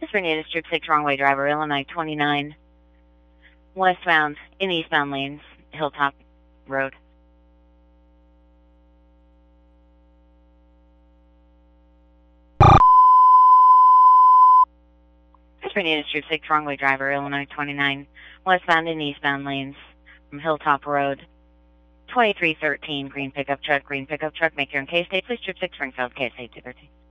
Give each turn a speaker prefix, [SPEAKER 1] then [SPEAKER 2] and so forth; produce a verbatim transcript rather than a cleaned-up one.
[SPEAKER 1] Transfer needed, Troop six, wrong way driver, Illinois twenty-nine, westbound, in eastbound lanes, Hilltop Road. Transfer needed, Troop six, wrong way driver, Illinois twenty-nine, westbound and eastbound lanes from Hilltop Road. twenty-three thirteen, green pickup truck, green pickup truck, make your own case. Stay, please, Troop six, Springfield, case eight two thirteen.